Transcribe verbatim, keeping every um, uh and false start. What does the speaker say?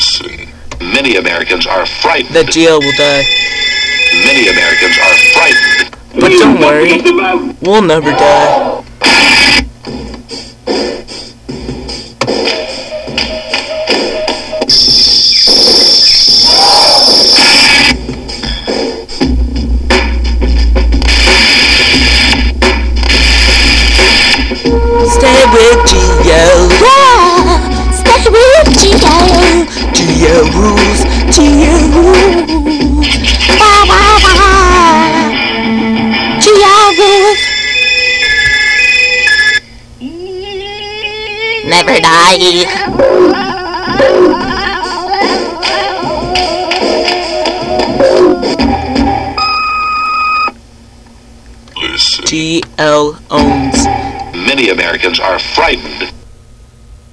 Listen. Many Americans are frightened. The G L will die. Many Americans are frightened. But don't worry, we'll never die. Stay with G L. Yeah, stay with G L. G L rules. G L rules. Wah, wah, wah. G L rules. Never die. Listen. G L owns. Many Americans are frightened.